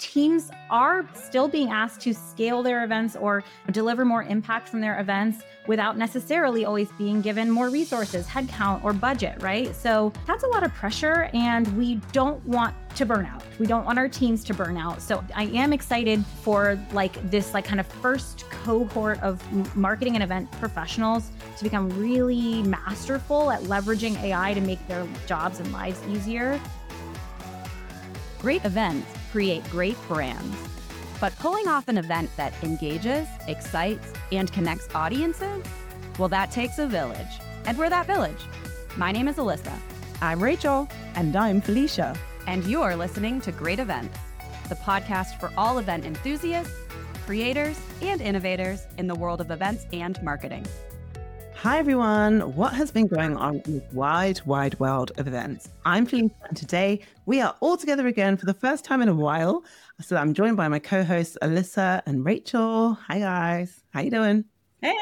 teams are still being asked to scale their events or deliver more impact from their events without necessarily always being given more resources, headcount, or budget, right? So that's a lot of pressure, and we don't want to burn out. We don't want our teams to burn out. So I am excited for this kind of first cohort of marketing and event professionals to become really masterful at leveraging AI to make their jobs and lives easier. Great events create great brands. But pulling off an event that engages, excites, and connects audiences, well, that takes a village. And we're that village. My name is Alyssa. I'm Rachel. And I'm Felicia. And you're listening to Great Events, the podcast for all event enthusiasts, creators, and innovators in the world of events and marketing. Hi, everyone. What has been going on in this wide, wide world of events? I'm Felicia, and today we are all together again for the first time in a while. So I'm joined by my co-hosts, Alyssa and Rachel. Hi, guys. How you doing? Hey.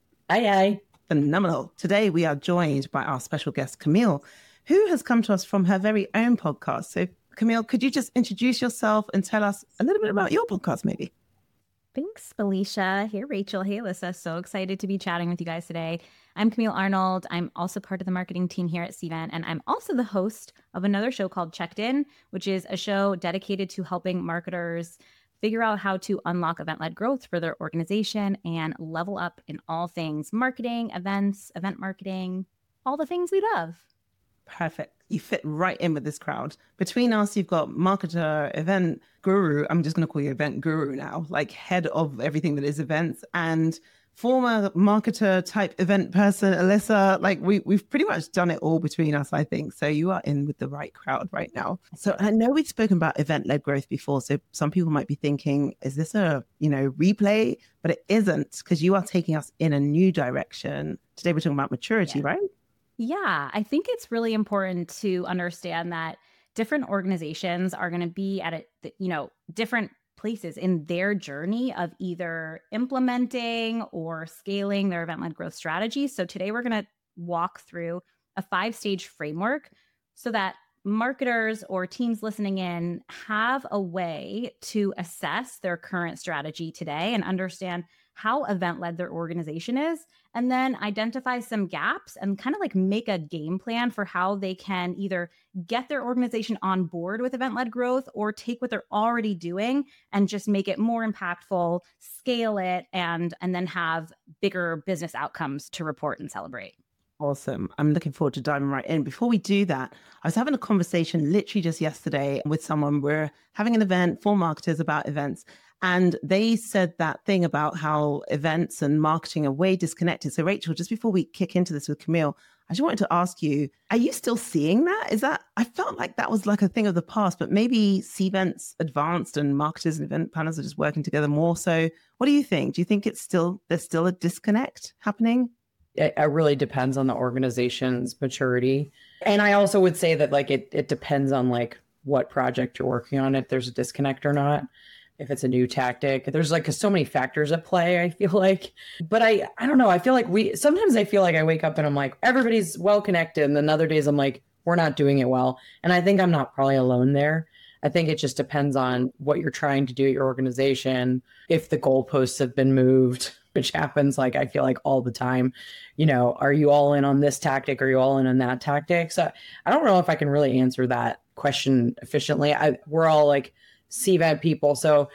Hi. Phenomenal. Today we are joined by our special guest, Camille, who has come to us from her very own podcast. So, Camille, could you just introduce yourself and tell us a little bit about your podcast, maybe? Thanks, Felicia. Hey, Rachel. Hey, Alyssa. So excited to be chatting with you guys today. I'm Camille Arnold. I'm also part of the marketing team here at Cvent, and I'm also the host of another show called Checked In, which is a show dedicated to helping marketers figure out how to unlock event-led growth for their organization and level up in all things marketing, events, event marketing, all the things we love. Perfect. You fit right in with this crowd. Between us, you've got marketer, event guru. I'm just going to call you event guru now, like head of everything that is events, and former marketer type event person, Alyssa. Like we've pretty much done it all between us, I think. So you are in with the right crowd right now. So I know we've spoken about event-led growth before. So some people might be thinking, is this a, replay? But it isn't, because you are taking us in a new direction. Today we're talking about maturity, right? Yeah, I think it's really important to understand that different organizations are going to be at different places in their journey of either implementing or scaling their event-led growth strategies. So today we're going to walk through a 5-stage framework so that marketers or teams listening in have a way to assess their current strategy today and understand how event-led their organization is, and then identify some gaps and kind of make a game plan for how they can either get their organization on board with event-led growth or take what they're already doing and just make it more impactful, scale it, and then have bigger business outcomes to report and celebrate. Awesome. I'm looking forward to diving right in. Before we do that, I was having a conversation literally just yesterday with someone. We're having an event for marketers about events. And they said that thing about how events and marketing are way disconnected. So Rachel, just before we kick into this with Camille, I just wanted to ask you, are you still seeing that? I felt like that was like a thing of the past, but maybe Cvent's advanced and marketers and event planners are just working together more. So what do you think? Do you think there's still a disconnect happening? It really depends on the organization's maturity. And I also would say that it depends on what project you're working on, if there's a disconnect or not. If it's a new tactic, there's so many factors at play, I feel like. But I don't know. I feel like sometimes I feel like I wake up and I'm like, everybody's well connected. And then other days I'm like, we're not doing it well. And I think I'm not probably alone there. I think it just depends on what you're trying to do at your organization. If the goalposts have been moved, which happens I feel like all the time, are you all in on this tactic? Are you all in on that tactic? So I don't know if I can really answer that question efficiently. We're all Cvent people. So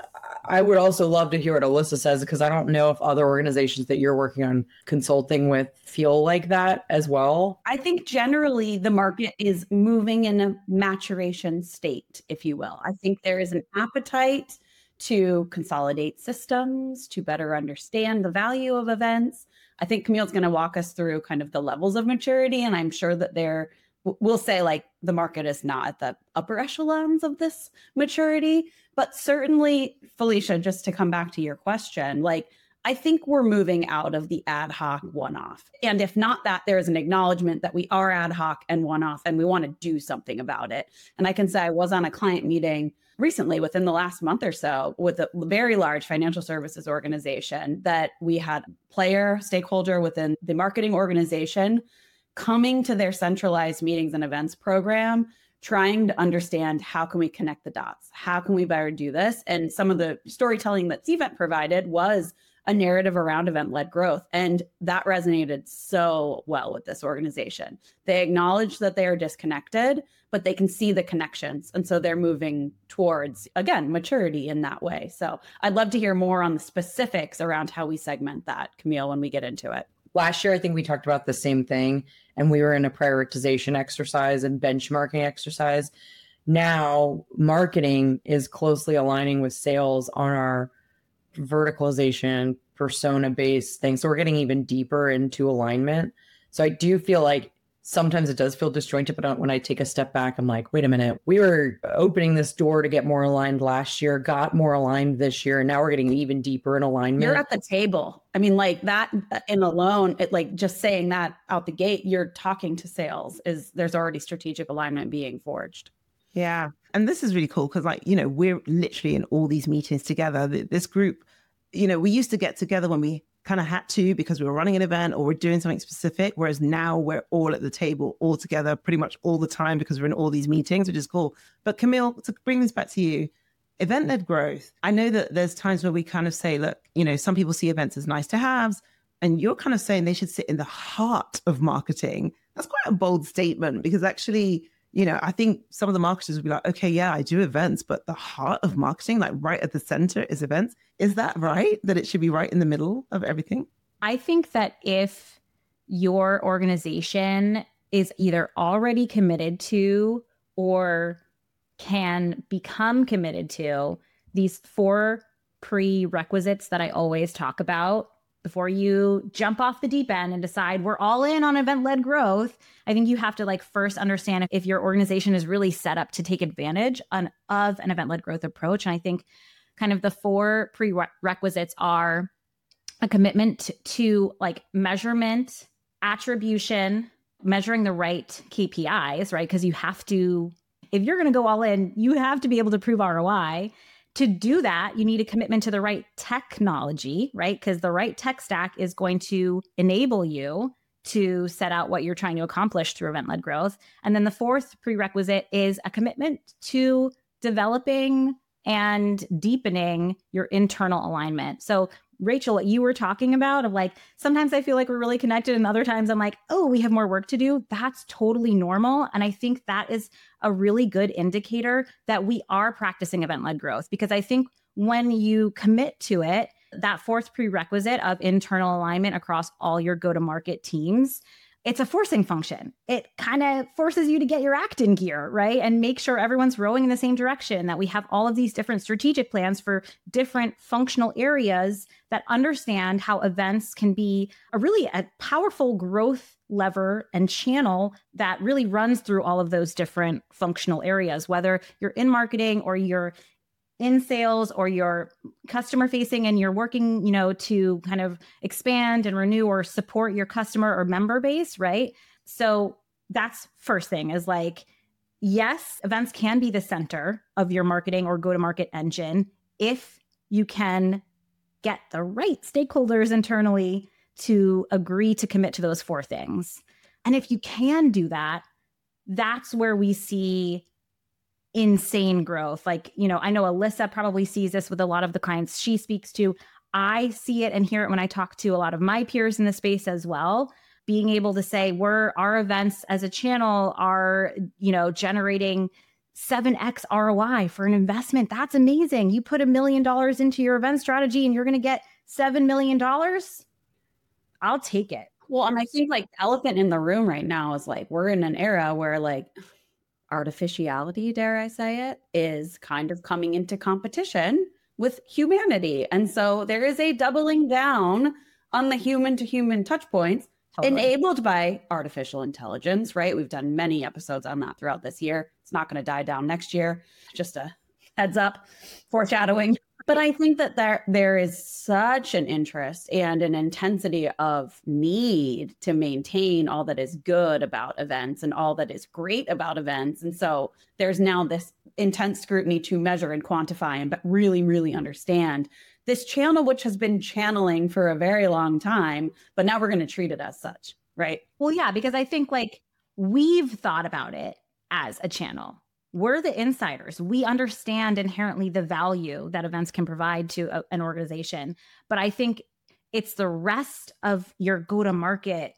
I would also love to hear what Alyssa says, because I don't know if other organizations that you're working on consulting with feel like that as well. I think generally the market is moving in a maturation state, if you will. I think there is an appetite to consolidate systems, to better understand the value of events. I think Camille's going to walk us through kind of the levels of maturity, and I'm sure that we'll say the market is not at the upper echelons of this maturity, but certainly, Felicia, just to come back to your question, I think we're moving out of the ad hoc one-off. And if not that, there is an acknowledgement that we are ad hoc and one-off and we want to do something about it. And I can say I was on a client meeting recently within the last month or so with a very large financial services organization that we had stakeholder within the marketing organization coming to their centralized meetings and events program trying to understand how can we connect the dots? How can we better do this? And some of the storytelling that Cvent provided was a narrative around event-led growth. And that resonated so well with this organization. They acknowledge that they are disconnected, but they can see the connections. And so they're moving towards, again, maturity in that way. So I'd love to hear more on the specifics around how we segment that, Camille, when we get into it. Last year, I think we talked about the same thing, and we were in a prioritization exercise and benchmarking exercise. Now, marketing is closely aligning with sales on our verticalization, persona-based thing. So we're getting even deeper into alignment. So I do feel like sometimes it does feel disjointed, but when I take a step back, I'm like, wait a minute, we were opening this door to get more aligned last year, got more aligned this year, and now we're getting even deeper in alignment. You're at the table. I mean, like that in alone, it like just saying that out the gate, you're talking to sales there's already strategic alignment being forged. Yeah. And this is really cool because we're literally in all these meetings together. This group, we used to get together when we kind of had to because we were running an event or we're doing something specific. Whereas now we're all at the table all together pretty much all the time because we're in all these meetings, which is cool. But Camille, to bring this back to you, event-led growth. I know that there's times where we kind of say, look, some people see events as nice to haves, and you're kind of saying they should sit in the heart of marketing. That's quite a bold statement because actually, I think some of the marketers would be like, okay, yeah, I do events, but the heart of marketing, like right at the center is events. Is that right? That it should be right in the middle of everything? I think that if your organization is either already committed to or can become committed to these 4 prerequisites that I always talk about before you jump off the deep end and decide we're all in on event-led growth, I think you have to first understand if your organization is really set up to take advantage of an event-led growth approach. And I think kind of the 4 prerequisites are a commitment to measurement, attribution, measuring the right KPIs, right? Because you have to, if you're going to go all in, you have to be able to prove ROI. To do that, you need a commitment to the right technology, right? Because the right tech stack is going to enable you to set out what you're trying to accomplish through event-led growth. And then the 4th prerequisite is a commitment to developing and deepening your internal alignment. So Rachel, what you were talking about of sometimes I feel like we're really connected and other times I'm like, oh, we have more work to do. That's totally normal. And I think that is a really good indicator that we are practicing event-led growth, because I think when you commit to it, that 4th prerequisite of internal alignment across all your go-to-market teams, it's a forcing function. It kind of forces you to get your act in gear, right? And make sure everyone's rowing in the same direction, that we have all of these different strategic plans for different functional areas that understand how events can be a powerful growth lever and channel that really runs through all of those different functional areas, whether you're in marketing or you're in sales or you're customer facing and you're working, to kind of expand and renew or support your customer or member base, right? So that's first thing is yes, events can be the center of your marketing or go-to-market engine if you can get the right stakeholders internally to agree to commit to those 4 things. And if you can do that, that's where we see insane growth. I know Alyssa probably sees this with a lot of the clients she speaks to. I see it and hear it when I talk to a lot of my peers in the space as well. Being able to say our events as a channel are, generating 7x ROI for an investment. That's amazing. You put $1 million into your event strategy and you're going to get $7 million. I'll take it. Well, and I think the elephant in the room right now is we're in an era where artificiality, dare I say it, is kind of coming into competition with humanity. And so there is a doubling down on the human to human touch points enabled by artificial intelligence, right? We've done many episodes on that throughout this year. It's not going to die down next year. Just a heads up, foreshadowing. But I think that there is such an interest and an intensity of need to maintain all that is good about events and all that is great about events. And so there's now this intense scrutiny to measure and quantify and really, really understand this channel, which has been channeling for a very long time, but now we're going to treat it as such, right? Well, yeah, because I think we've thought about it as a channel. We're the insiders. We understand inherently the value that events can provide to an organization. But I think it's the rest of your go-to-market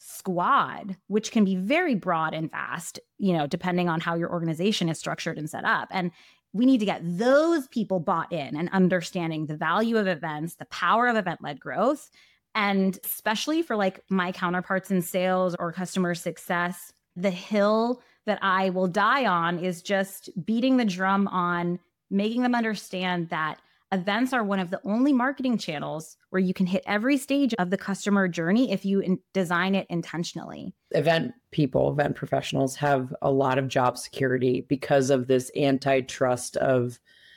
squad, which can be very broad and vast, depending on how your organization is structured and set up. And we need to get those people bought in and understanding the value of events, the power of event-led growth. And especially for like my counterparts in sales or customer success, the hill that I will die on is just beating the drum on making them understand that events are one of the only marketing channels where you can hit every stage of the customer journey if you design it intentionally. Event people, event professionals have a lot of job security because of this antitrust of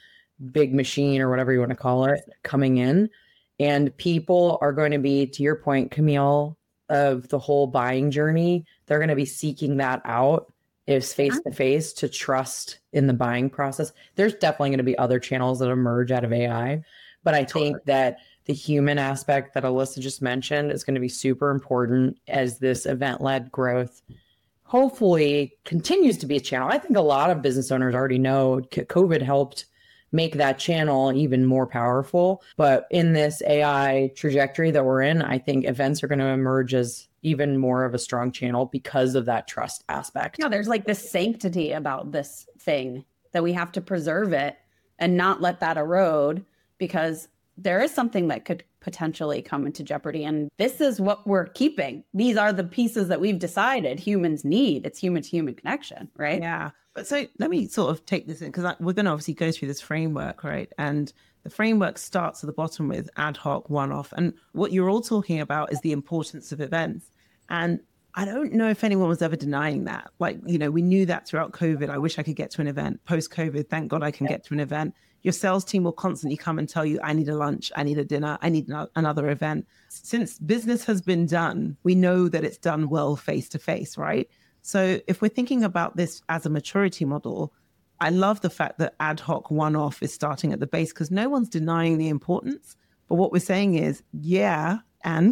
big machine or whatever you want to call it coming in. And people are going to be, to your point, Camille, of the whole buying journey, they're going to be seeking that out is face to face to trust in the buying process. There's definitely going to be other channels that emerge out of AI, but I think that the human aspect that Alyssa just mentioned is going to be super important as this event-led growth hopefully continues to be a channel. I think a lot of business owners already know COVID helped make that channel even more powerful. But in this AI trajectory that we're in, I think events are going to emerge as even more of a strong channel because of that trust aspect. Yeah, there's like this sanctity about this thing that we have to preserve it and not let that erode, because there is something that could potentially come into jeopardy. And this is what we're keeping. These are the pieces that we've decided humans need. It's human to human connection, right? Yeah. But so let me sort of take this in, because we're going to obviously go through this framework, right? And the framework starts at the bottom with ad hoc, one-off. And what you're all talking about is the importance of events. And I don't know if anyone was ever denying that. Like, we knew that throughout COVID. I wish I could get to an event. Post-COVID, thank God I can get to an event. Your sales team will constantly come and tell you, I need a lunch, I need a dinner, I need another event. Since business has been done, we know that it's done well face-to-face, right? So if we're thinking about this as a maturity model, I love the fact that ad hoc one-off is starting at the base, because no one's denying the importance. But what we're saying is, yeah, and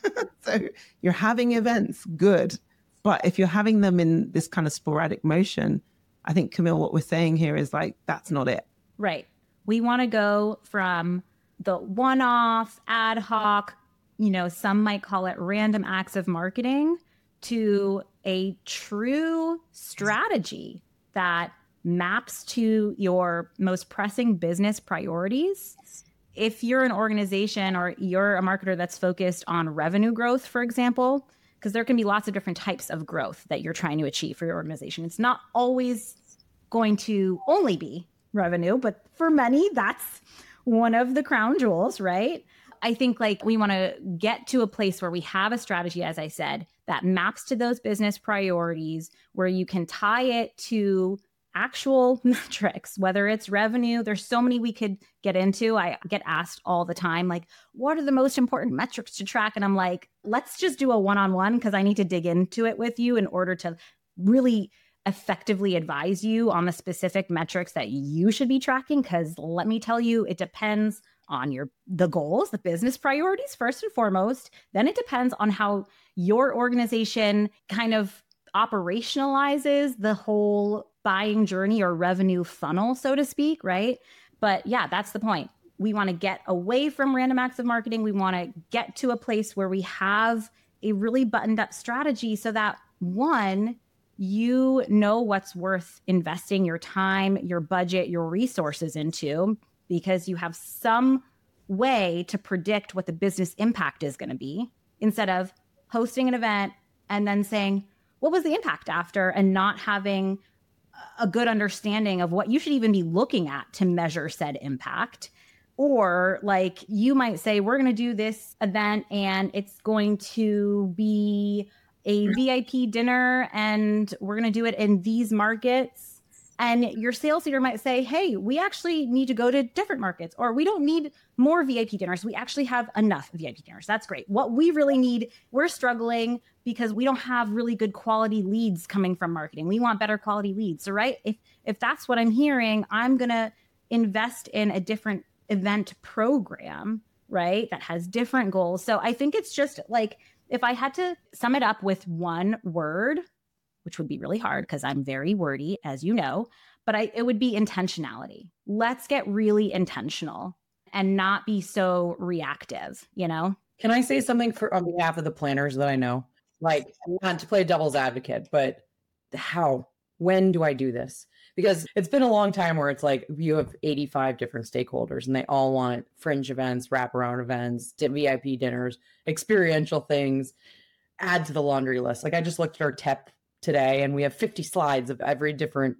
so you're having events, good. But if you're having them in this kind of sporadic motion, I think, Camille, what we're saying here is like, that's not it. Right. We want to go from the one-off, ad hoc, some might call it random acts of marketing, to a true strategy that maps to your most pressing business priorities. If you're an organization or you're a marketer that's focused on revenue growth, for example, because there can be lots of different types of growth that you're trying to achieve for your organization. It's not always going to only be revenue, but for many, that's one of the crown jewels, right? I think like we want to get to a place where we have a strategy, as I said, that maps to those business priorities, where you can tie it to actual metrics, whether it's revenue. There's so many we could get into. I get asked all the time, like, what are the most important metrics to track? And I'm like, let's just do a one-on-one, because I need to dig into it with you in order to really effectively advise you on the specific metrics that you should be tracking. Because let me tell you, it depends on the goals, the business priorities, first and foremost. Then it depends on how your organization kind of operationalizes the whole buying journey or revenue funnel, so to speak, right? But yeah, that's the point. We want to get away from random acts of marketing. We want to get to a place where we have a really buttoned up strategy, so that one, you know what's worth investing your time, your budget, your resources into, because you have some way to predict what the business impact is going to be, instead of hosting an event and then saying, what was the impact after, and not having a good understanding of what you should even be looking at to measure said impact. Or like you might say, we're going to do this event and it's going to be a VIP dinner and we're going to do it in these markets. And your sales leader might say, hey, we actually need to go to different markets, or we don't need more VIP dinners. We actually have enough VIP dinners. That's great. What we really need, we're struggling because we don't have really good quality leads coming from marketing. We want better quality leads. So, right, if that's what I'm hearing, I'm going to invest in a different event program, right, that has different goals. So I think it's just like, if I had to sum it up with one word, which would be really hard because I'm very wordy, as you know, but it would be intentionality. Let's get really intentional and not be so reactive, you know? Can I say something on behalf of the planners that I know? Like, not to play devil's advocate, but when do I do this? Because it's been a long time where it's like you have 85 different stakeholders and they all want fringe events, wraparound events, VIP dinners, experiential things, add to the laundry list. Like I just looked at our TEP today and we have 50 slides of every different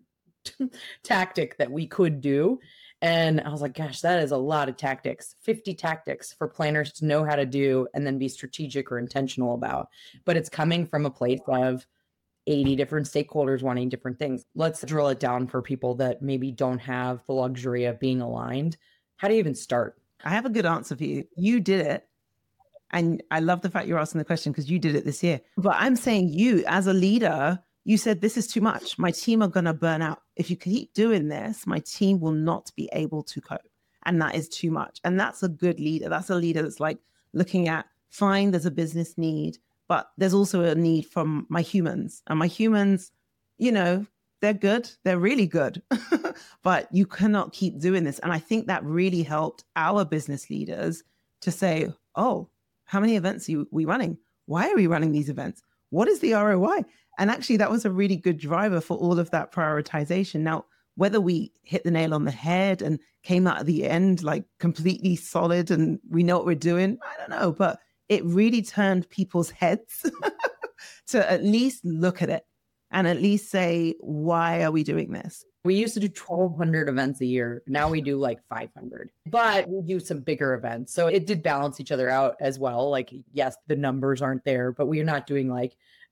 tactic that we could do. And I was like, gosh, that is a lot of tactics, 50 tactics for planners to know how to do and then be strategic or intentional about. But it's coming from a place of 80 different stakeholders wanting different things. Let's drill it down for people that maybe don't have the luxury of being aligned. How do you even start? I have a good answer for you. You did it. And I love the fact you're asking the question because you did it this year. But I'm saying you, as a leader, you said, this is too much. My team are going to burn out. If you keep doing this, my team will not be able to cope. And that is too much. And that's a good leader. That's a leader that's like looking at, fine, there's a business need, but there's also a need from my humans. And my humans, you know, they're good. They're really good. But you cannot keep doing this. And I think that really helped our business leaders to say, oh, how many events are we running? Why are we running these events? What is the ROI? And actually, that was a really good driver for all of that prioritization. Now, whether we hit the nail on the head and came out at the end like completely solid and we know what we're doing, I don't know. But it really turned people's heads to at least look at it and at least say, why are we doing this? We used to do 1,200 events a year. Now we do like 500, but we do some bigger events. So it did balance each other out as well. Like, yes, the numbers aren't there, but we're not doing like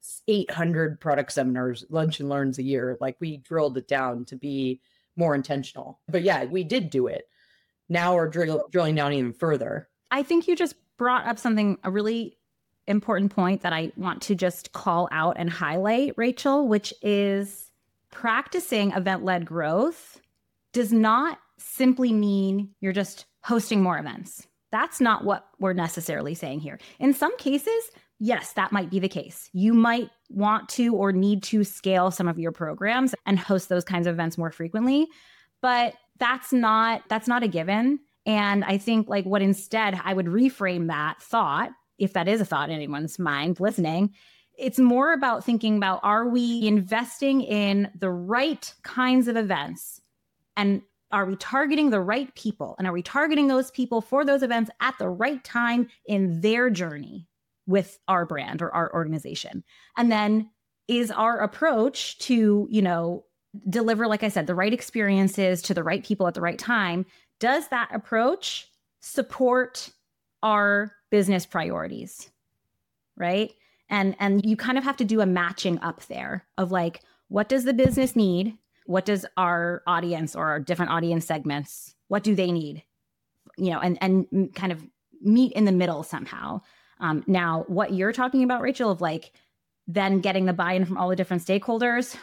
800 product seminars, lunch and learns a year. Like we drilled it down to be more intentional. But yeah, we did do it. Now we're drilling down even further. I think you just brought up a really important point that I want to just call out and highlight, Rachel, which is practicing event-led growth does not simply mean you're just hosting more events. That's not what we're necessarily saying here. In some cases, yes, that might be the case. You might want to or need to scale some of your programs and host those kinds of events more frequently, but that's not a given. And I think like what instead I would reframe that thought, if that is a thought in anyone's mind listening, it's more about thinking about, are we investing in the right kinds of events? And are we targeting the right people? And are we targeting those people for those events at the right time in their journey with our brand or our organization? And then is our approach to, deliver, like I said, the right experiences to the right people at the right time, does that approach support our business priorities, right? And you kind of have to do a matching up there of like, what does the business need? What does our audience or our different audience segments, what do they need? And kind of meet in the middle somehow. Now, what you're talking about, Rachel, of like then getting the buy-in from all the different stakeholders,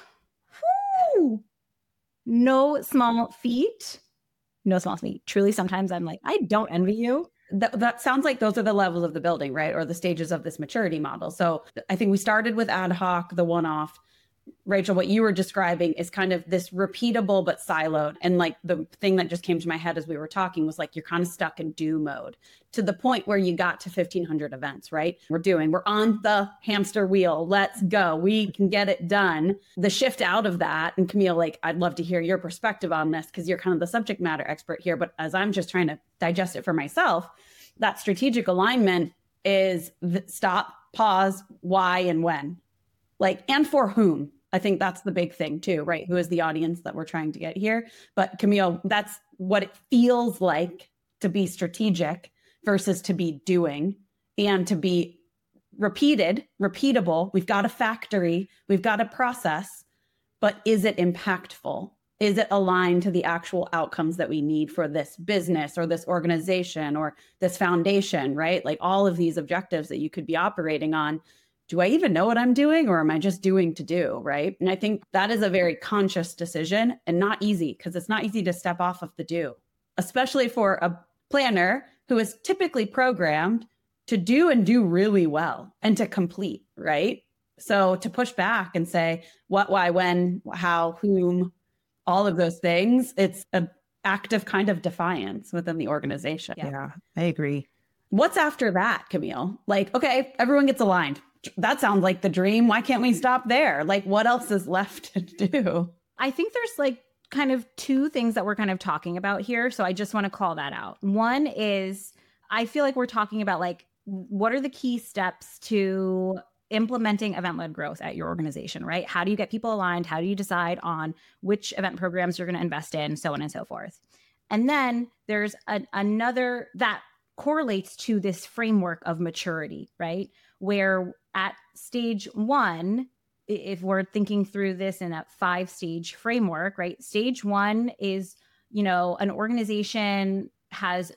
no small feat. Truly, sometimes I'm like, I don't envy you. That sounds like those are the levels of the building, right? Or the stages of this maturity model. So I think we started with ad hoc, the one-off. Rachel, what you were describing is kind of this repeatable but siloed. And like the thing that just came to my head as we were talking was like, you're kind of stuck in do mode to the point where you got to 1,500 events, right? We're on the hamster wheel. Let's go. We can get it done. The shift out of that, and Camille, like, I'd love to hear your perspective on this because you're kind of the subject matter expert here. But as I'm just trying to digest it for myself, that strategic alignment is stop, pause, why, and when. Like, and for whom? I think that's the big thing too, right? Who is the audience that we're trying to get here? But Camille, that's what it feels like to be strategic versus to be doing and to be repeatable. We've got a factory, we've got a process, but is it impactful? Is it aligned to the actual outcomes that we need for this business or this organization or this foundation, right? Like all of these objectives that you could be operating on. Do I even know what I'm doing or am I just doing to do, right? And I think that is a very conscious decision and not easy because it's not easy to step off of the do, especially for a planner who is typically programmed to do and do really well and to complete, right? So to push back and say what, why, when, how, whom, all of those things, it's an active kind of defiance within the organization. Yeah, I agree. What's after that, Camille? Like, okay, everyone gets aligned. That sounds like the dream. Why can't we stop there? Like, what else is left to do? I think there's like kind of two things that we're kind of talking about here. So I just want to call that out. One is I feel like we're talking about like, what are the key steps to implementing event-led growth at your organization, right? How do you get people aligned? How do you decide on which event programs you're going to invest in, so on and so forth? And then there's another that correlates to this framework of maturity, right? Where at stage one, if we're thinking through this in a 5-stage framework, right? Stage one is, an organization has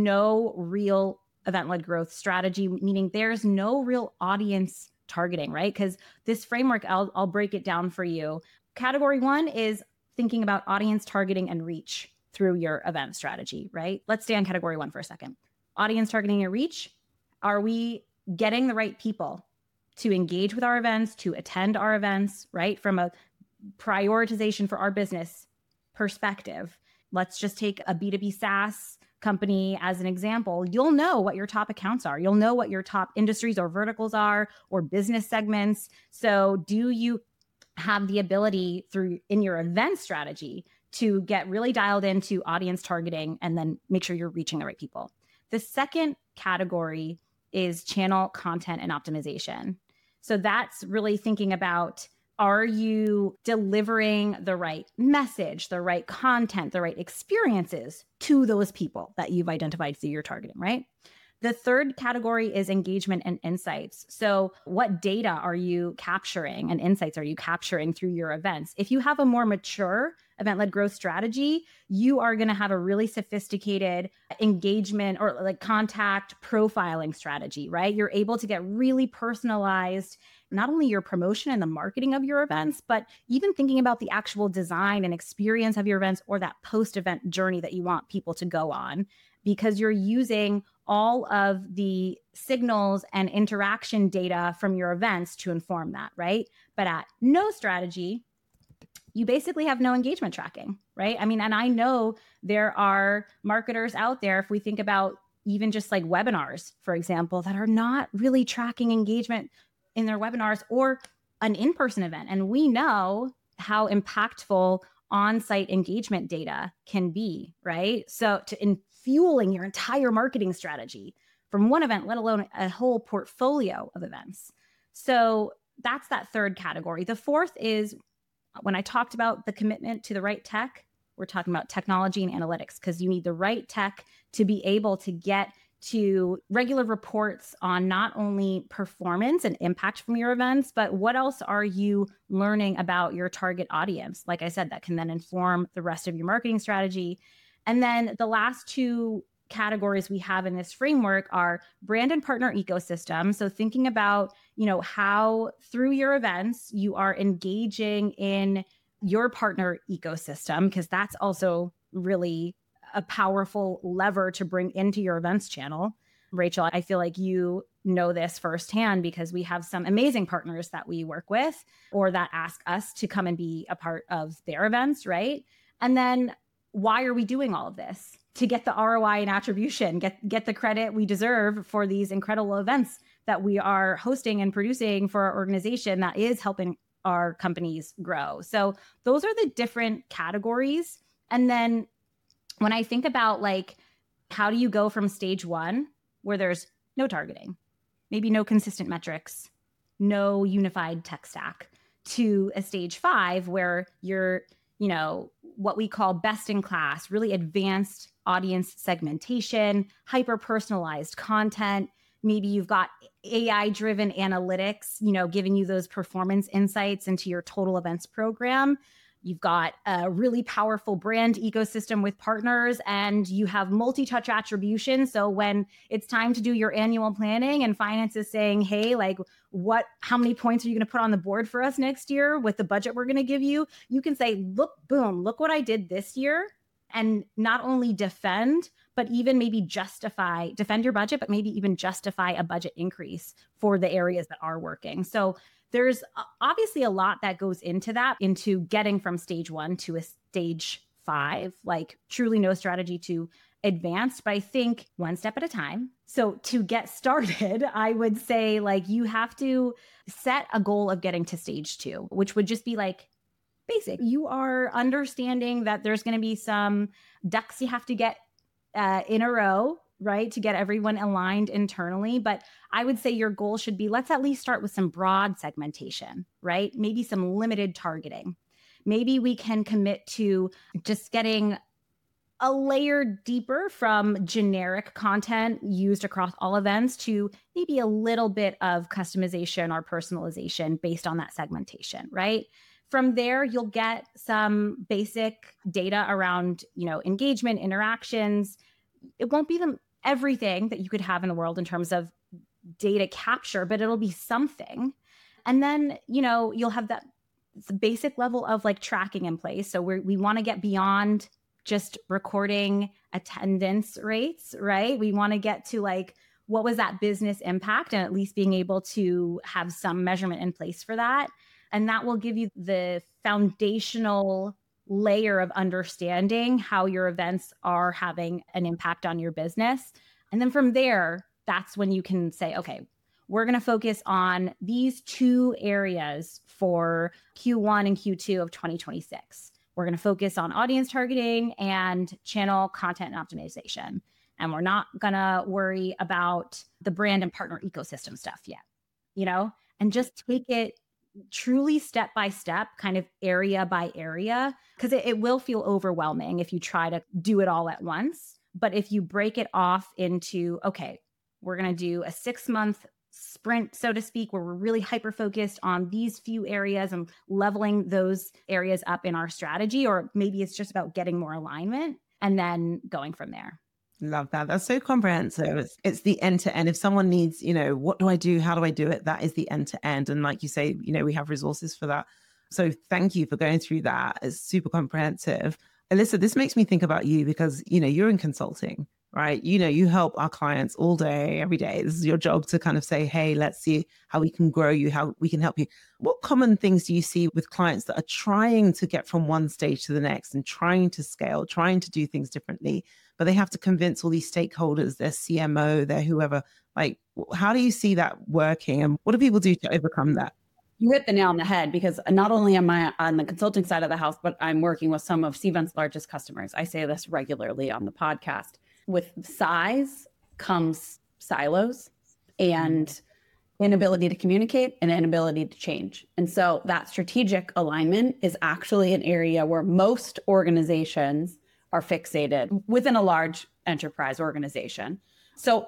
no real event-led growth strategy, meaning there's no real audience targeting, right? Because this framework, I'll break it down for you. Category 1 is thinking about audience targeting and reach through your event strategy, right? Let's stay on category 1 for a second. Audience targeting and reach. Are we getting the right people to engage with our events, to attend our events, right? From a prioritization for our business perspective. Let's just take a B2B SaaS company as an example. You'll know what your top accounts are. You'll know what your top industries or verticals are or business segments. So do you have the ability in your event strategy to get really dialed into audience targeting and then make sure you're reaching the right people? The second category is channel content and optimization. So that's really thinking about, are you delivering the right message, the right content, the right experiences to those people that you've identified through your targeting, right? The third category is engagement and insights. So what data are you capturing and insights are you capturing through your events? If you have a more mature event-led growth strategy, you are going to have a really sophisticated engagement or like contact profiling strategy, right? You're able to get really personalized, not only your promotion and the marketing of your events, but even thinking about the actual design and experience of your events or that post-event journey that you want people to go on, because you're using all of the signals and interaction data from your events to inform that, right? But at no strategy, you basically have no engagement tracking, right? I mean, and I know there are marketers out there, if we think about even just like webinars, for example, that are not really tracking engagement in their webinars or an in-person event. And we know how impactful on-site engagement data can be, right? So in fueling your entire marketing strategy from one event, let alone a whole portfolio of events. So that's that third category. The fourth is when I talked about the commitment to the right tech, we're talking about technology and analytics, because you need the right tech to be able to get to regular reports on not only performance and impact from your events, but what else are you learning about your target audience? Like I said, that can then inform the rest of your marketing strategy. And then the last two categories we have in this framework are brand and partner ecosystem. So thinking about, how through your events you are engaging in your partner ecosystem, because that's also really a powerful lever to bring into your events channel. Rachel, I feel like you know this firsthand because we have some amazing partners that we work with or that ask us to come and be a part of their events, right? And then why are we doing all of this? To get the ROI and attribution, get the credit we deserve for these incredible events that we are hosting and producing for our organization that is helping our companies grow. So those are the different categories. And then when I think about like, how do you go from stage 1 where there's no targeting, maybe no consistent metrics, no unified tech stack, to a stage 5 where you're, what we call best in class, really advanced audience segmentation, hyper personalized content. Maybe you've got AI driven analytics, giving you those performance insights into your total events program. You've got a really powerful brand ecosystem with partners, and you have multi-touch attribution. So when it's time to do your annual planning and finance is saying, hey, like how many points are you going to put on the board for us next year with the budget we're going to give you? You can say, look what I did this year. And not only defend, but even maybe defend your budget, but maybe even justify a budget increase for the areas that are working. So there's obviously a lot that goes into that, into getting from stage 1 to a stage 5, like truly no strategy to advanced, but I think one step at a time. So to get started, I would say like you have to set a goal of getting to stage 2, which would just be like basic. You are understanding that there's going to be some ducks you have to get in a row, right, to get everyone aligned internally. But I would say your goal should be, let's at least start with some broad segmentation, right? Maybe some limited targeting. Maybe we can commit to just getting a layer deeper from generic content used across all events to maybe a little bit of customization or personalization based on that segmentation, right? From there, you'll get some basic data around, engagement, interactions. It won't be everything that you could have in the world in terms of data capture, but it'll be something. And then, you'll have that basic level of like tracking in place. So we want to get beyond just recording attendance rates, right? We want to get to like, what was that business impact, and at least being able to have some measurement in place for that. And that will give you the foundational layer of understanding how your events are having an impact on your business. And then from there, that's when you can say, okay, we're going to focus on these 2 areas for Q1 and Q2 of 2026. We're going to focus on audience targeting and channel content and optimization. And we're not going to worry about the brand and partner ecosystem stuff yet, and just take it truly step by step, kind of area by area, because it will feel overwhelming if you try to do it all at once. But if you break it off into, okay, we're going to do a 6-month sprint, so to speak, where we're really hyper-focused on these few areas and leveling those areas up in our strategy, or maybe it's just about getting more alignment and then going from there. Love that. That's so comprehensive. It's the end to end. If someone needs, what do I do? How do I do it? That is the end to end. And like you say, we have resources for that. So thank you for going through that. It's super comprehensive. Alyssa, this makes me think about you because, you're in consulting, right? You help our clients all day, every day. This is your job to kind of say, hey, let's see how we can grow you, how we can help you. What common things do you see with clients that are trying to get from one stage to the next and trying to scale, trying to do things differently, but they have to convince all these stakeholders, their CMO, their whoever, like, how do you see that working? And what do people do to overcome that? You hit the nail on the head, because not only am I on the consulting side of the house, but I'm working with some of Cvent's largest customers. I say this regularly on the podcast. With size comes silos and inability to communicate and inability to change. And so that strategic alignment is actually an area where most organizations are fixated within a large enterprise organization. So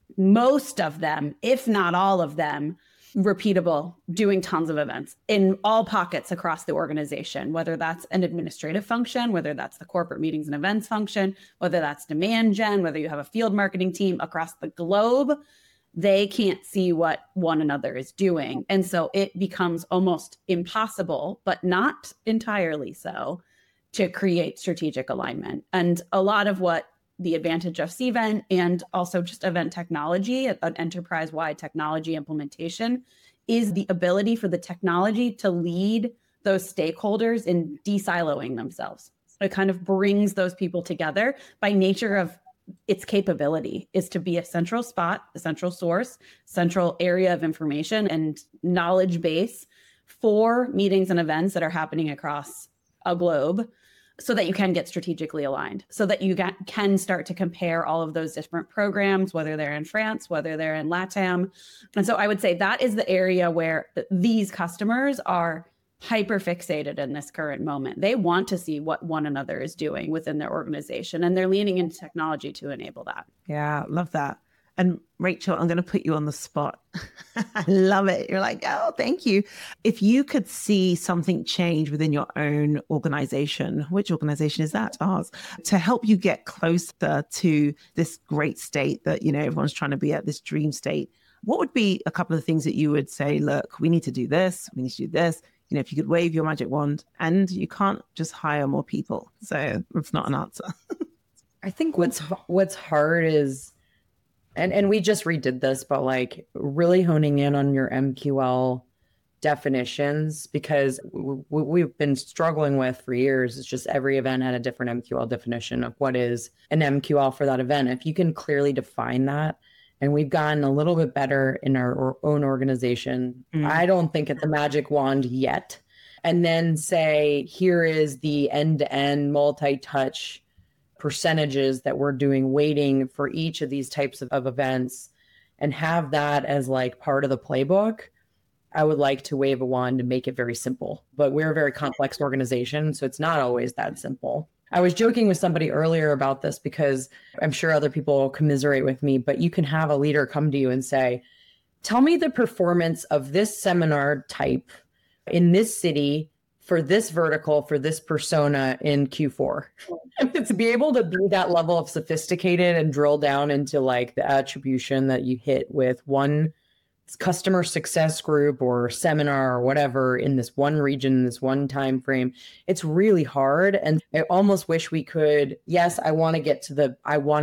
most of them, if not all of them, repeatable, doing tons of events in all pockets across the organization, whether that's an administrative function, whether that's the corporate meetings and events function, whether that's demand gen, whether you have a field marketing team across the globe, they can't see what one another is doing. And so it becomes almost impossible, but not entirely so, to create strategic alignment. And a lot of what the advantage of Cvent and also just event technology, an enterprise-wide technology implementation, is the ability for the technology to lead those stakeholders in de-siloing themselves. It kind of brings those people together by nature of its capability, is to be a central spot, a central source, central area of information and knowledge base for meetings and events that are happening across a globe, so that you can get strategically aligned, so that you can start to compare all of those different programs, whether they're in France, whether they're in LATAM. And so I would say that is the area where these customers are hyper fixated in this current moment. They want to see what one another is doing within their organization, and they're leaning into technology to enable that. Yeah, love that. And Rachel, I'm going to put you on the spot. I love it. You're like, oh, thank you. If you could see something change within your own organization, which organization is that? Ours. To help you get closer to this great state that, everyone's trying to be at, this dream state, what would be a couple of things that you would say, look, we need to do this, we need to do this. If you could wave your magic wand, and you can't just hire more people. So it's not an answer. I think what's hard is, and we just redid this, but like really honing in on your MQL definitions, because we've been struggling with for years. It's just every event had a different MQL definition of what is an MQL for that event. If you can clearly define that, and we've gotten a little bit better in our own organization. I don't think it's a magic wand yet. And then say, here is the end-to-end multi-touch percentages that we're doing weighting for each of these types of events, and have that as like part of the playbook. I would like to wave a wand and make it very simple, but we're a very complex organization, so it's not always that simple. I was joking with somebody earlier about this because I'm sure other people will commiserate with me, but you can have a leader come to you and say, tell me the performance of this seminar type in this city for this vertical, for this persona in Q4. To be able to be that level of sophisticated and drill down into like the attribution that you hit with one customer success group or seminar or whatever in this one region, this one time frame, it's really hard. And I almost wish we could, yes, I want to get to the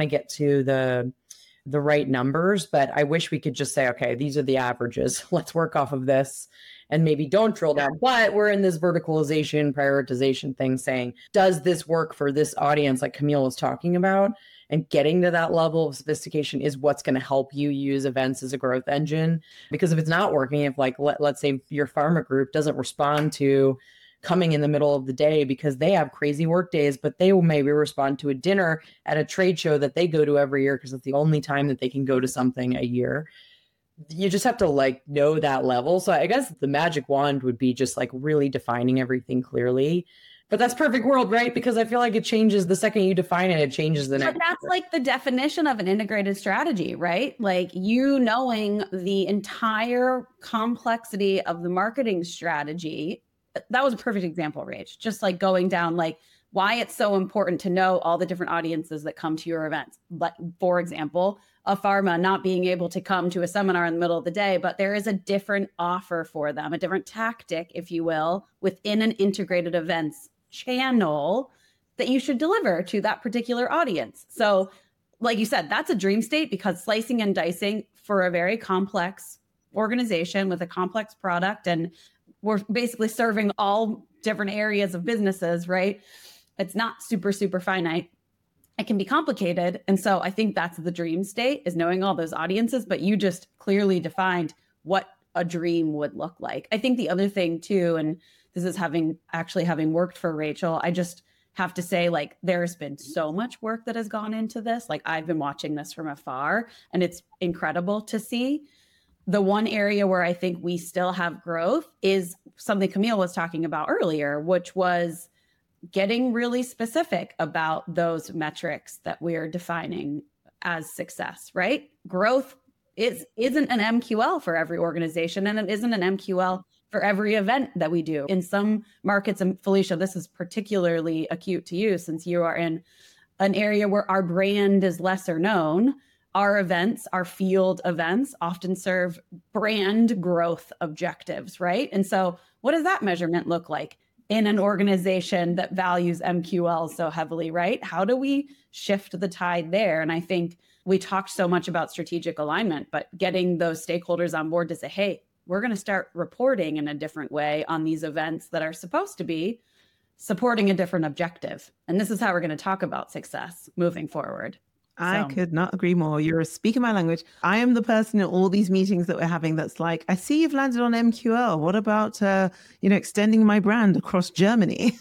right numbers, but I wish we could just say, okay, these are the averages. Let's work off of this and maybe don't drill down. But we're in this verticalization, prioritization thing saying, does this work for this audience like Camille was talking about? And getting to that level of sophistication is what's going to help you use events as a growth engine. Because if it's not working, if like, let's say your pharma group doesn't respond to coming in the middle of the day because they have crazy work days, but they will maybe respond to a dinner at a trade show that they go to every year because it's the only time that they can go to something a year. You just have to like know that level. So I guess the magic wand would be just like really defining everything clearly. But that's perfect world, right? Because I feel like it changes the second you define it, it changes the next. But that's like the definition of an integrated strategy, right? Like you knowing the entire complexity of the marketing strategy. That was a perfect example, Rach. Just like going down like why it's so important to know all the different audiences that come to your events. But for example, a pharma not being able to come to a seminar in the middle of the day, but there is a different offer for them, a different tactic, if you will, within an integrated events channel that you should deliver to that particular audience. So like you said, that's a dream state because slicing and dicing for a very complex organization with a complex product, and we're basically serving all different areas of businesses, right? It's not super finite. It can be complicated. And so I think that's the dream state, is knowing all those audiences, but you just clearly defined what a dream would look like. I think the other thing too, and this is having worked for Rachel, I just have to say, like, there's been so much work that has gone into this. Like, I've been watching this from afar, and it's incredible to see. The one area where I think we still have growth is something Camille was talking about earlier, which was getting really specific about those metrics that we're defining as success, right? Growth isn't an MQL for every organization, and it isn't an MQL for every event that we do. In some markets, and Felicia, this is particularly acute to you since you are in an area where our brand is lesser known. Our events, our field events often serve brand growth objectives, right? And so what does that measurement look like in an organization that values MQL so heavily, right? How do we shift the tide there? And I think we talked so much about strategic alignment, but getting those stakeholders on board to say, hey, we're going to start reporting in a different way on these events that are supposed to be supporting a different objective. And this is how we're going to talk about success moving forward. I could not agree more. You're speaking my language. I am the person in all these meetings that we're having that's like, I see you've landed on MQL. What about, extending my brand across Germany?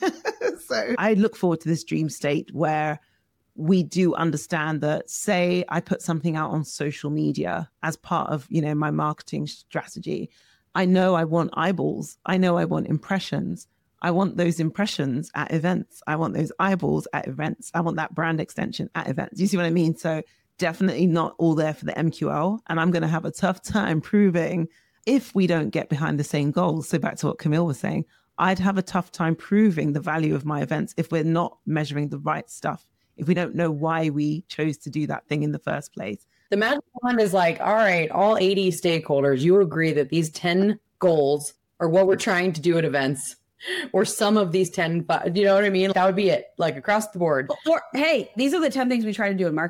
So I look forward to this dream state where we do understand that, say I put something out on social media as part of, my marketing strategy. I know I want eyeballs. I know I want impressions. I want those impressions at events. I want those eyeballs at events. I want that brand extension at events. You see what I mean? So definitely not all there for the MQL. And I'm going to have a tough time proving if we don't get behind the same goals. So back to what Camille was saying, I'd have a tough time proving the value of my events if we're not measuring the right stuff, if we don't know why we chose to do that thing in the first place. The magic wand is like, all right, all 80 stakeholders, you agree that these 10 goals are what we're trying to do at events, or some of these 10, you know what I mean? That would be it, like across the board. Or, hey, these are the 10 things we try to do in marketing.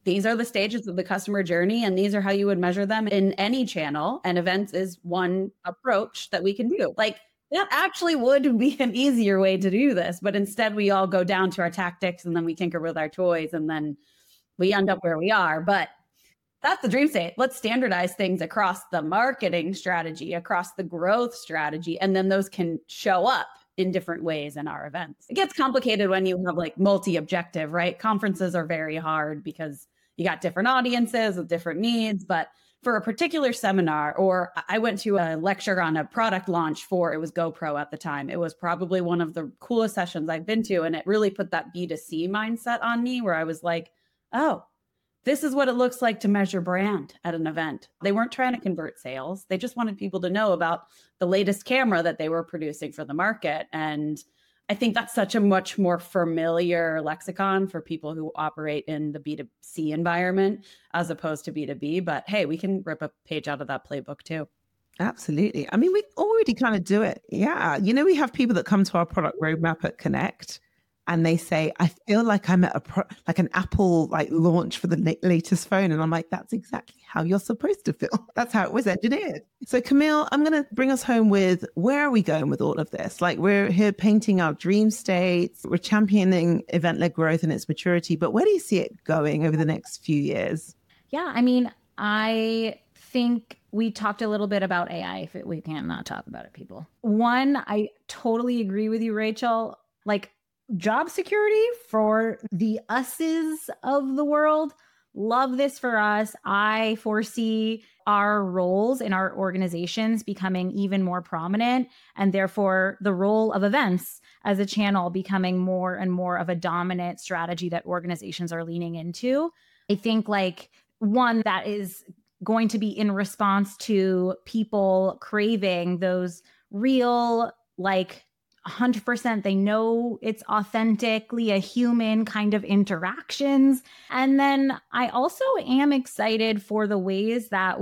these are the stages of the customer journey, and these are how you would measure them in any channel. And events is one approach that we can do. Like, that actually would be an easier way to do this. But instead, we all go down to our tactics and then we tinker with our toys and then we end up where we are. But that's the dream state. Let's standardize things across the marketing strategy, across the growth strategy, and then those can show up in different ways in our events. It gets complicated when you have like multi-objective, right? Conferences are very hard because you got different audiences with different needs, but for a particular seminar, or I went to a lecture on a product launch it was GoPro at the time. It was probably one of the coolest sessions I've been to. And it really put that B2C mindset on me where I was like, oh, this is what it looks like to measure brand at an event. They weren't trying to convert sales. They just wanted people to know about the latest camera that they were producing for the market. And I think that's such a much more familiar lexicon for people who operate in the B2C environment as opposed to B2B. But hey, we can rip a page out of that playbook too. Absolutely. I mean, we already kind of do it. Yeah. We have people that come to our product roadmap at Connect and they say, I feel like I'm at an Apple launch for the latest phone. And I'm like, that's exactly how you're supposed to feel. That's how it was engineered. So Camille, I'm going to bring us home with, where are we going with all of this? Like, we're here painting our dream states. We're championing event-led growth and its maturity. But where do you see it going over the next few years? Yeah, I mean, I think we talked a little bit about AI. If we can't not talk about it, people. One, I totally agree with you, Rachel. Like, job security for the us's of the world. Love this for us. I foresee our roles in our organizations becoming even more prominent, and therefore the role of events as a channel becoming more and more of a dominant strategy that organizations are leaning into. I think one that is going to be in response to people craving those real, 100%, they know it's authentically a human kind of interactions. And then I also am excited for the ways that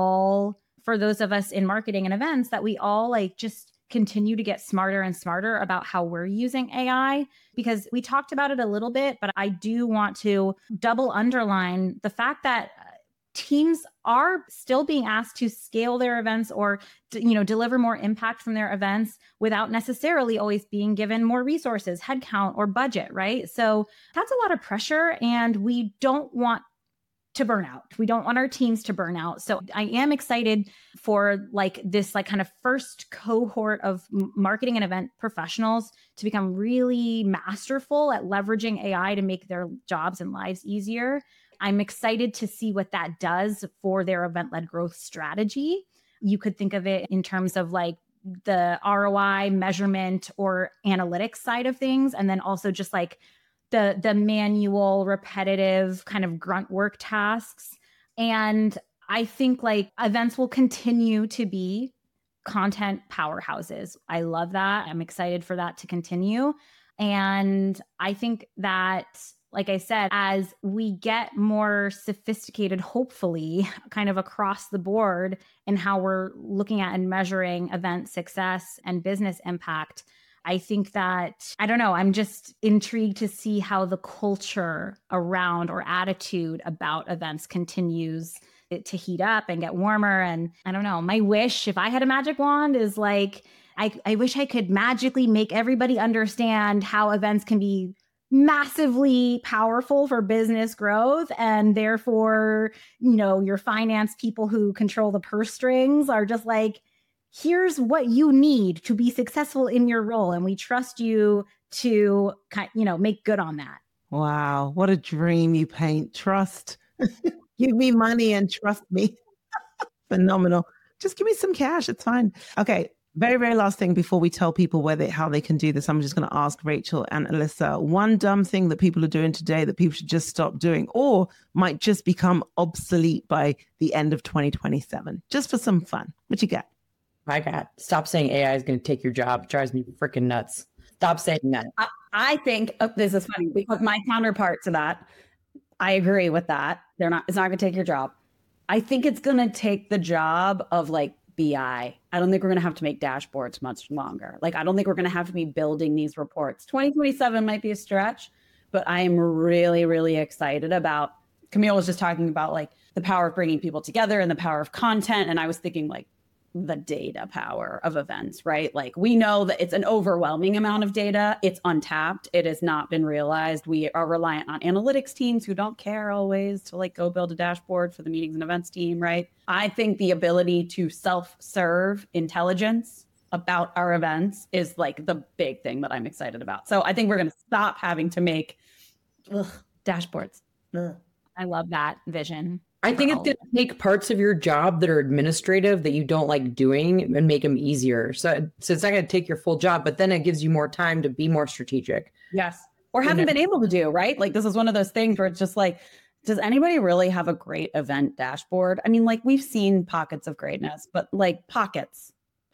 for those of us in marketing and events, that we all just continue to get smarter and smarter about how we're using AI, because we talked about it a little bit, but I do want to double underline the fact that teams are still being asked to scale their events or deliver more impact from their events without necessarily always being given more resources, headcount, or budget, right? So that's a lot of pressure, and we don't want to burn out. We don't want our teams to burn out. So I am excited for this kind of first cohort of marketing and event professionals to become really masterful at leveraging AI to make their jobs and lives easier. I'm excited to see what that does for their event-led growth strategy. You could think of it in terms of the ROI measurement or analytics side of things, and then also just the manual, repetitive kind of grunt work tasks. And I think events will continue to be content powerhouses. I love that. I'm excited for that to continue. And I think that, like I said, as we get more sophisticated, hopefully, kind of across the board in how we're looking at and measuring event success and business impact, I think that, I don't know, I'm just intrigued to see how the culture around or attitude about events continues to heat up and get warmer. And I don't know, my wish, if I had a magic wand, is I wish I could magically make everybody understand how events can be massively powerful for business growth, and therefore, your finance people who control the purse strings are just here's what you need to be successful in your role, and we trust you to make good on that. Wow, what a dream you paint. Trust. Give me money and trust me. Phenomenal. Just give me some cash, it's fine. Okay, very, very last thing before we tell people how they can do this, I'm just going to ask Rachel and Alyssa, one dumb thing that people are doing today that people should just stop doing or might just become obsolete by the end of 2027, just for some fun. What you got? Stop saying AI is going to take your job. It drives me freaking nuts. Stop saying that. I think this is funny because my counterpart to that, I agree with that. It's not going to take your job. I think it's going to take the job of BI. I don't think we're going to have to make dashboards much longer. I don't think we're going to have to be building these reports. 2027 might be a stretch, but I am really, really excited about Camille was just talking about like the power of bringing people together and the power of content. And I was thinking like the data power of events, right? Like we know that it's an overwhelming amount of data. It's untapped. It has not been realized. We are reliant on analytics teams who don't care always to like go build a dashboard for the meetings and events team, right? I think the ability to self-serve intelligence about our events is like the big thing that I'm excited about. So I think we're going to stop having to make dashboards. I love that vision. I think it's going to take parts of your job that are administrative that you don't like doing and make them easier. So it's not going to take your full job, but then it gives you more time to be more strategic. Yes. Or haven't been able to do, right? Like this is one of those things where it's just like, does anybody really have a great event dashboard? I mean, like we've seen pockets of greatness, but like pockets.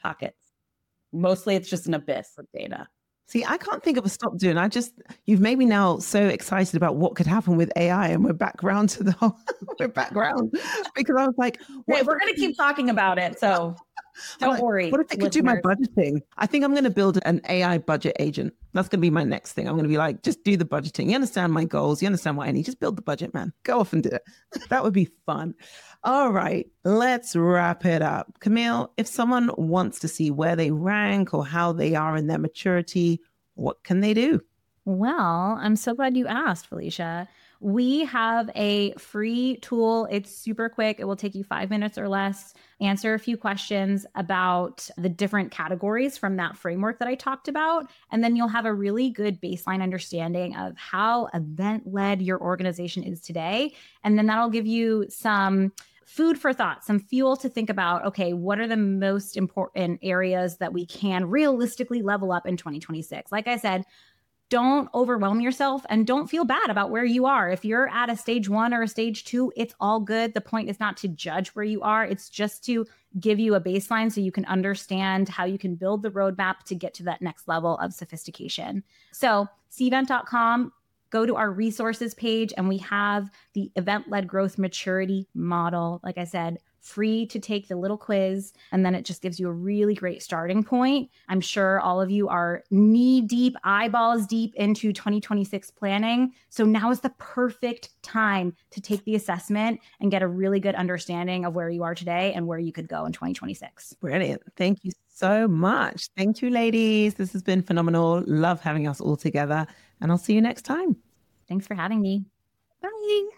Mostly it's just an abyss of data. See, I can't think of a stop doing. You've made me now so excited about what could happen with AI, and we're back around to the whole, because I was like, we're going to keep talking about it. So don't worry. What if they could do my budgeting? I think I'm going to build an AI budget agent. That's going to be my next thing. I'm going to be like, just do the budgeting. You understand my goals. You understand what I need. Just build the budget, man. Go off and do it. That would be fun. All right, let's wrap it up. Camille, if someone wants to see where they rank or how they are in their maturity, what can they do? Well, I'm so glad you asked, Felicia. We have a free tool. It's super quick. It will take you 5 minutes or less. Answer a few questions about the different categories from that framework that I talked about. And then you'll have a really good baseline understanding of how event-led your organization is today. And then that'll give you some food for thought, some fuel to think about, okay, what are the most important areas that we can realistically level up in 2026? Like I said, don't overwhelm yourself and don't feel bad about where you are. If you're at a stage 1 or a stage 2, it's all good. The point is not to judge where you are. It's just to give you a baseline so you can understand how you can build the roadmap to get to that next level of sophistication. So cvent.com, go to our resources page, and we have the event-led growth maturity model. Like I said, free to take the little quiz, and then it just gives you a really great starting point. I'm sure all of you are knee deep, eyeballs deep into 2026 planning. So now is the perfect time to take the assessment and get a really good understanding of where you are today and where you could go in 2026. Brilliant. Thank you so much. Thank you, ladies. This has been phenomenal. Love having us all together, and I'll see you next time. Thanks for having me. Bye.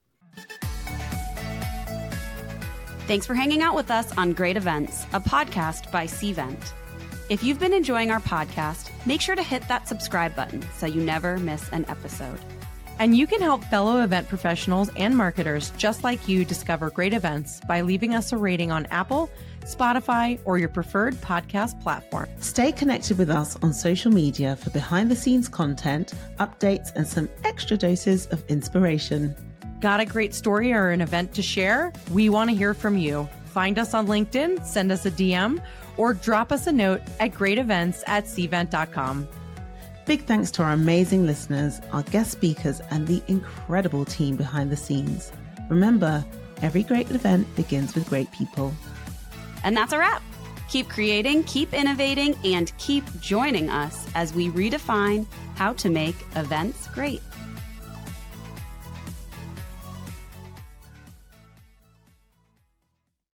Thanks for hanging out with us on Great Events, a podcast by Cvent. If you've been enjoying our podcast, make sure to hit that subscribe button so you never miss an episode. And you can help fellow event professionals and marketers just like you discover great events by leaving us a rating on Apple, Spotify, or your preferred podcast platform. Stay connected with us on social media for behind-the-scenes content, updates, and some extra doses of inspiration. Got a great story or an event to share? We want to hear from you. Find us on LinkedIn, send us a DM, or drop us a note at greatevents@cvent.com. Big thanks to our amazing listeners, our guest speakers, and the incredible team behind the scenes. Remember, every great event begins with great people. And that's a wrap. Keep creating, keep innovating, and keep joining us as we redefine how to make events great.